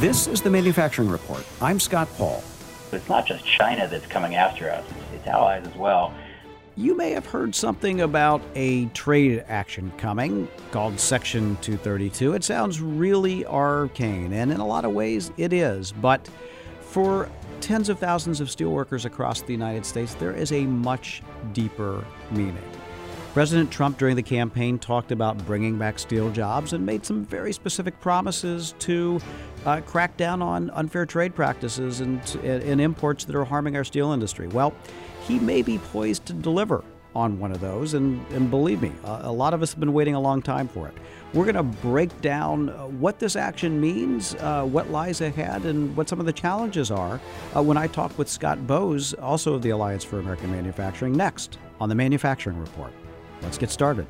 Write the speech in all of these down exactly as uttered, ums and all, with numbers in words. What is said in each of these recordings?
This is the Manufacturing Report. I'm Scott Paul. It's not just China that's coming after us, it's, it's allies as well. You may have heard something about a trade action coming called Section two thirty-two. It sounds really arcane, and in a lot of ways it is. But for tens of thousands of steelworkers across the United States, there is a much deeper meaning. President Trump during the campaign talked about bringing back steel jobs and made some very specific promises to uh, crack down on unfair trade practices and, and imports that are harming our steel industry. Well, he may be poised to deliver on one of those, and, and believe me, a, a lot of us have been waiting a long time for it. We're going to break down what this action means, uh, what lies ahead, and what some of the challenges are uh, when I talk with Scott Bowes, also of the Alliance for American Manufacturing, next on the Manufacturing Report. Let's get started.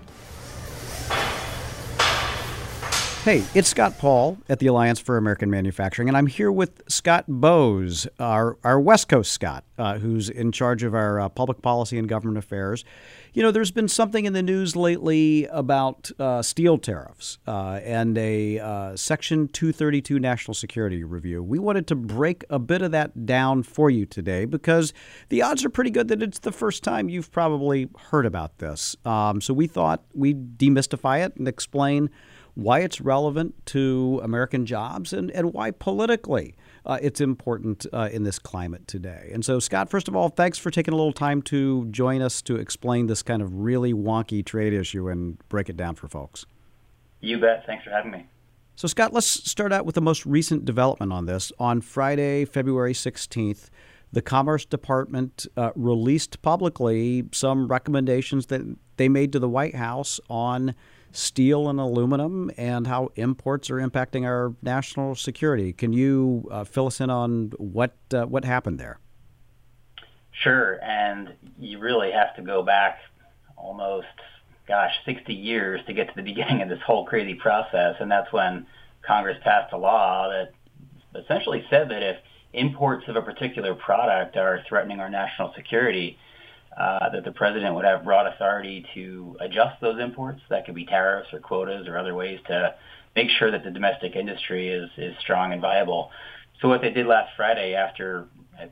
Hey, it's Scott Paul at the Alliance for American Manufacturing, and I'm here with Scott Bowes, our, our West Coast Scott, uh, who's in charge of our uh, public policy and government affairs. You know, there's been something in the news lately about uh, steel tariffs uh, and a uh, Section two thirty-two national security review. We wanted to break a bit of that down for you today because the odds are pretty good that it's the first time you've probably heard about this. Um, so we thought we'd demystify it and explain why it's relevant to American jobs and, and why politically uh, it's important uh, in this climate today. And so, Scott, first of all, thanks for taking a little time to join us to explain this kind of really wonky trade issue and break it down for folks. You bet. Thanks for having me. So, Scott, let's start out with the most recent development on this. On Friday, February sixteenth, the Commerce Department uh, released publicly some recommendations that they made to the White House on steel and aluminum and how imports are impacting our national security. Can you uh, fill us in on what uh, what happened there? Sure, and you really have to go back almost, gosh, sixty years to get to the beginning of this whole crazy process, and that's when Congress passed a law that essentially said that if imports of a particular product are threatening our national security, Uh, that the president would have broad authority to adjust those imports. That could be tariffs or quotas or other ways to make sure that the domestic industry is, is strong and viable. So what they did last Friday after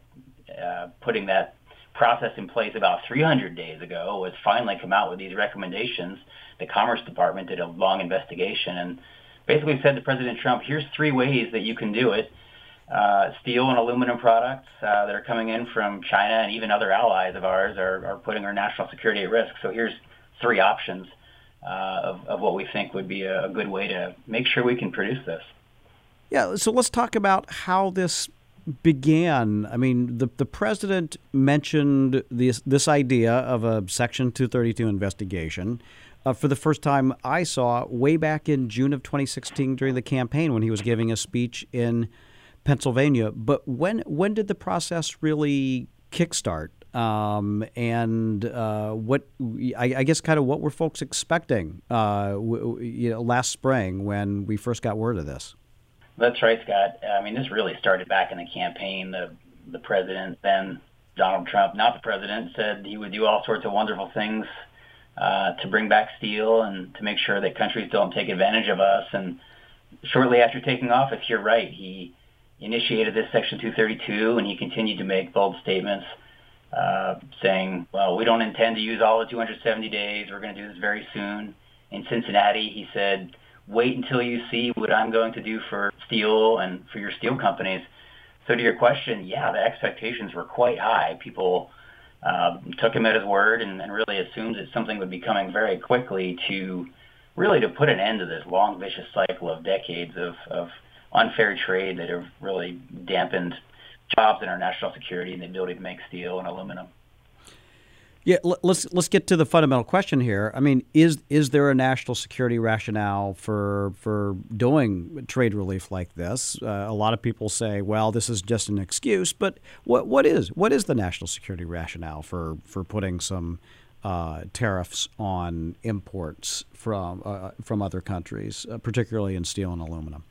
uh, putting that process in place about three hundred days ago was finally come out with these recommendations. The Commerce Department did a long investigation and basically said to President Trump, here's three ways that you can do it. Uh, steel and aluminum products uh, that are coming in from China and even other allies of ours are, are putting our national security at risk. So here's three options uh, of, of what we think would be a, a good way to make sure we can produce this. Yeah, so let's talk about how this began. I mean, the, the president mentioned this, this idea of a Section two thirty-two investigation uh, for the first time I saw way back in June of twenty sixteen during the campaign when he was giving a speech in Pennsylvania. But when when did the process really kickstart? Um, and uh, what I, I guess kind of what were folks expecting uh, w- you know, last spring when we first got word of this? That's right, Scott. I mean, this really started back in the campaign. The the president, then Donald Trump, not the president, said he would do all sorts of wonderful things uh, to bring back steel and to make sure that countries don't take advantage of us. And shortly after taking office, you're right, he initiated this Section two thirty-two, and he continued to make bold statements uh, saying, well, we don't intend to use all the two hundred seventy days. We're going to do this very soon. In Cincinnati, he said, wait until you see what I'm going to do for steel and for your steel companies. So to your question, yeah, the expectations were quite high. People uh, took him at his word and, and really assumed that something would be coming very quickly to really to put an end to this long, vicious cycle of decades of, of unfair trade that have really dampened jobs in our national security and the ability to make steel and aluminum. Yeah, let's let's get to the fundamental question here. I mean, is is there a national security rationale for for doing trade relief like this? Uh, a lot of people say, well, this is just an excuse. But what what is what is the national security rationale for for putting some uh, tariffs on imports from uh, from other countries, uh, particularly in steel and aluminum?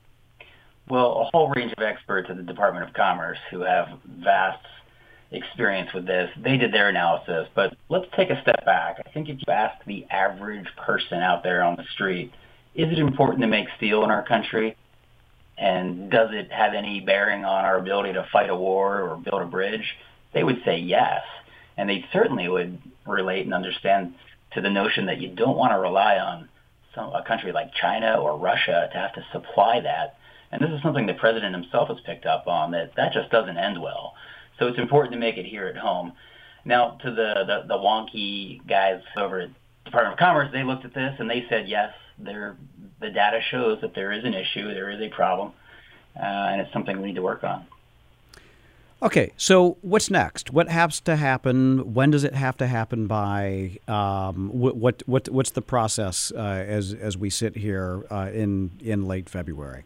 Well, a whole range of experts at the Department of Commerce who have vast experience with this, they did their analysis. But let's take a step back. I think if you ask the average person out there on the street, is it important to make steel in our country? And does it have any bearing on our ability to fight a war or build a bridge? They would say yes. And they certainly would relate and understand to the notion that you don't want to rely on some, a country like China or Russia to have to supply that. And this is something the president himself has picked up on, that that just doesn't end well. So it's important to make it here at home. Now, to the, the, the wonky guys over at Department of Commerce, they looked at this and they said, yes, there, the data shows that there is an issue, there is a problem, uh, and it's something we need to work on. Okay, so what's next? What has to happen? When does it have to happen by? Um, what, what what what's the process uh, as as we sit here uh, in in late February?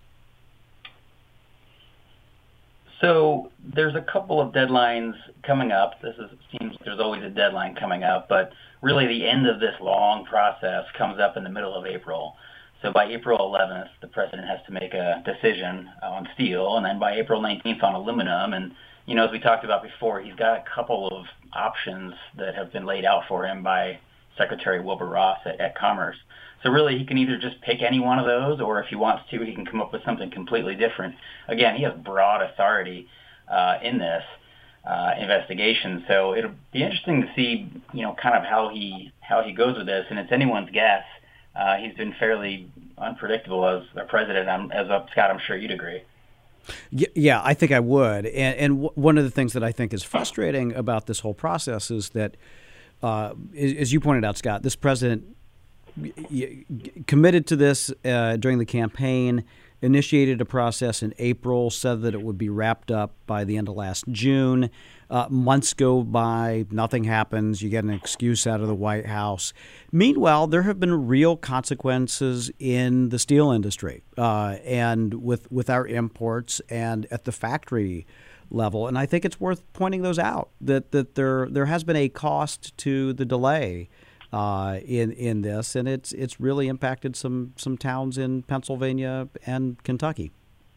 So there's a couple of deadlines coming up. This is, seems like there's always a deadline coming up, but really the end of this long process comes up in the middle of April. So by April eleventh, the president has to make a decision on steel, and then by April nineteenth on aluminum. And, you know, as we talked about before, he's got a couple of options that have been laid out for him by Secretary Wilbur Ross at, at Commerce. So really, he can either just pick any one of those, or if he wants to, he can come up with something completely different. Again, he has broad authority uh, in this uh, investigation, so it'll be interesting to see, you know, kind of how he how he goes with this. And it's anyone's guess. Uh, he's been fairly unpredictable as a president, I'm, as a, Scott, I'm sure you'd agree. Yeah, I think I would. And, and w- one of the things that I think is frustrating about this whole process is that, uh, as you pointed out, Scott, this president committed to this uh, during the campaign, initiated a process in April, said that it would be wrapped up by the end of last June. Uh, months go by, nothing happens. You get an excuse out of the White House. Meanwhile, there have been real consequences in the steel industry uh, and with with our imports and at the factory level. And I think it's worth pointing those out, that that there there has been a cost to the delay uh, in in this, and it's it's really impacted some some towns in Pennsylvania and Kentucky.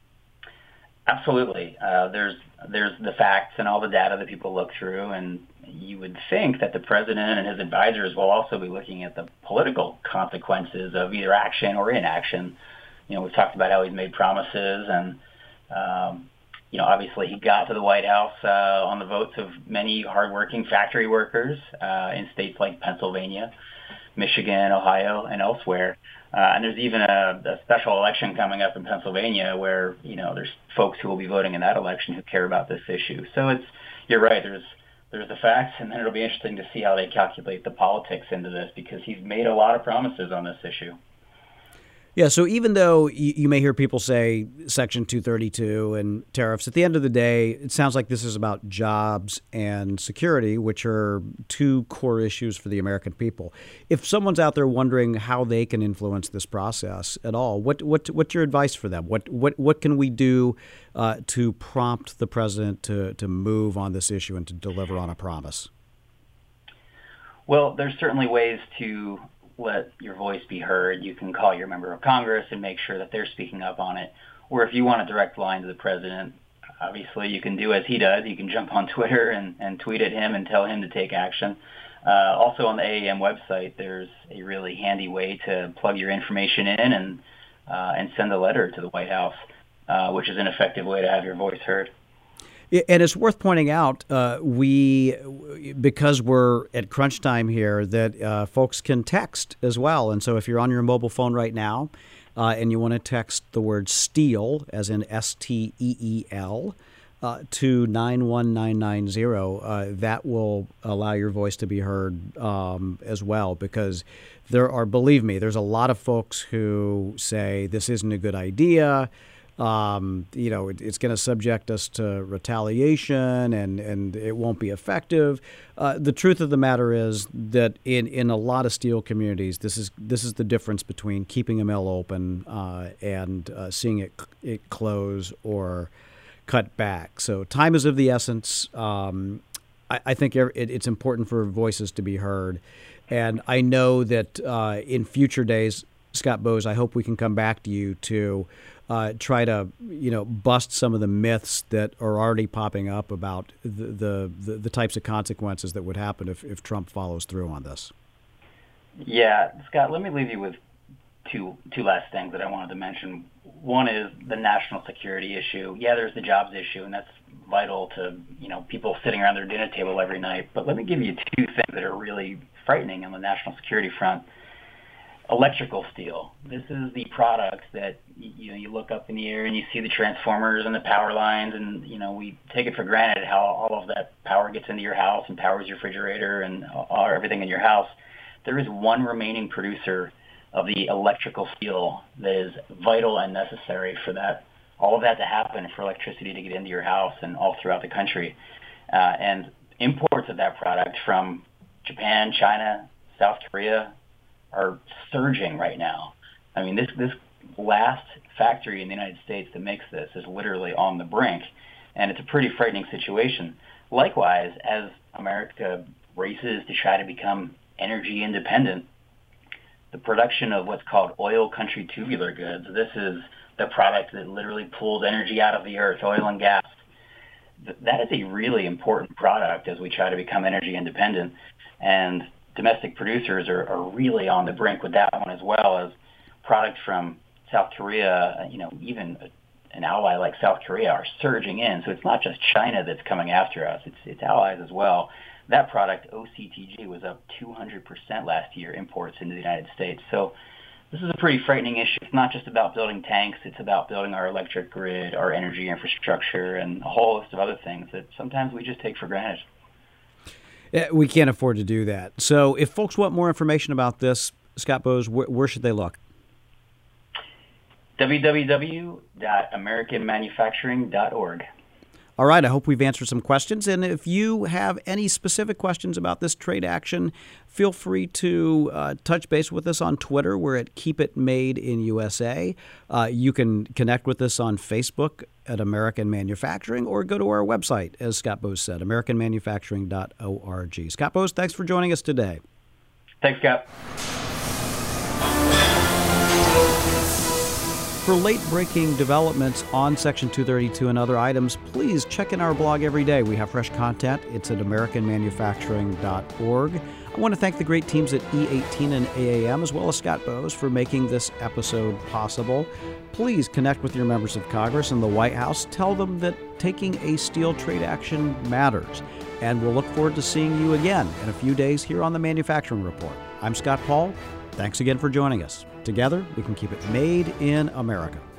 Absolutely. Uh, there's there's the facts and all the data that people look through, and you would think that the president and his advisors will also be looking at the political consequences of either action or inaction. You know, we've talked about how he's made promises, and um, you know, obviously he got to the White House uh, on the votes of many hardworking factory workers uh, in states like Pennsylvania, Michigan, Ohio, and elsewhere. Uh, and there's even a, a special election coming up in Pennsylvania where, you know, there's folks who will be voting in that election who care about this issue. So it's, you're right, there's there's the facts, and then it'll be interesting to see how they calculate the politics into this, because he's made a lot of promises on this issue. Yeah, so even though you, you may hear people say Section two thirty-two and tariffs, at the end of the day, it sounds like this is about jobs and security, which are two core issues for the American people. If someone's out there wondering how they can influence this process at all, what what what's your advice for them? What what what can we do uh, to prompt the president to to move on this issue and to deliver on a promise? Well, there's certainly ways to let your voice be heard. You can call your member of Congress and make sure that they're speaking up on it. Or if you want a direct line to the president, obviously you can do as he does. You can jump on Twitter and, and tweet at him and tell him to take action. Uh, also on the A A M website, there's a really handy way to plug your information in and uh, and send a letter to the White House, uh, which is an effective way to have your voice heard. And it's worth pointing out, uh, we, because we're at crunch time here, that uh, folks can text as well. And so if you're on your mobile phone right now uh, and you want to text the word STEEL, as in S T E E L, uh, to nine one nine nine zero, uh, that will allow your voice to be heard um, as well. Because there are, believe me, there's a lot of folks who say this isn't a good idea. Um, you know, it, it's going to subject us to retaliation, and, and it won't be effective. Uh, the truth of the matter is that in, in a lot of steel communities, this is this is the difference between keeping a mill open uh, and uh, seeing it it close or cut back. So time is of the essence. Um, I, I think it, it's important for voices to be heard, and I know that uh, in future days, Scott Bowes, I hope we can come back to you to uh, try to, you know, bust some of the myths that are already popping up about the the, the, the types of consequences that would happen if, if Trump follows through on this. Yeah, Scott, let me leave you with two two last things that I wanted to mention. one is the national security issue. Yeah, there's the jobs issue, and that's vital to, you know, people sitting around their dinner table every night. But let me give you two things that are really frightening on the national security front. Electrical steel. This is the product that, you know, you look up in the air and you see the transformers and the power lines, and, you know, we take it for granted how all of that power gets into your house and powers your refrigerator and all, everything in your house. There is one remaining producer of the electrical steel that is vital and necessary for that, all of that to happen, for electricity to get into your house and all throughout the country. Uh, and imports of that product from Japan, China, South Korea are surging right now. I mean, this this last factory in the United States that makes this is literally on the brink, and it's a pretty frightening situation. Likewise, as America races to try to become energy independent, the production of what's called oil country tubular goods, this is the product that literally pulls energy out of the earth, oil and gas. That is a really important product as we try to become energy independent. And domestic producers are, are really on the brink with that one, as well as products from South Korea. You know, even an ally like South Korea are surging in. So it's not just China that's coming after us, it's, it's allies as well. That product, O C T G, was up two hundred percent last year, imports into the United States. So this is a pretty frightening issue. It's not just about building tanks, it's about building our electric grid, our energy infrastructure, and a whole list of other things that sometimes we just take for granted. Yeah, we can't afford to do that. So if folks want more information about this, Scott Bose, where, where should they look? w w w dot american manufacturing dot org. All right, I hope we've answered some questions. And if you have any specific questions about this trade action, feel free to uh, touch base with us on Twitter. We're at Keep It Made in U S A. Uh, you can connect with us on Facebook at American Manufacturing, or go to our website, as Scott Bose said, american manufacturing dot org. Scott Bose, thanks for joining us today. Thanks, Scott. For late-breaking developments on Section two thirty-two and other items, please check in our blog every day. We have fresh content. It's at american manufacturing dot org. I want to thank the great teams at E eighteen and A A M, as well as Scott Bose, for making this episode possible. Please connect with your members of Congress and the White House. Tell them that taking a steel trade action matters. And we'll look forward to seeing you again in a few days here on the Manufacturing Report. I'm Scott Paul. Thanks again for joining us. Together, we can keep it made in America.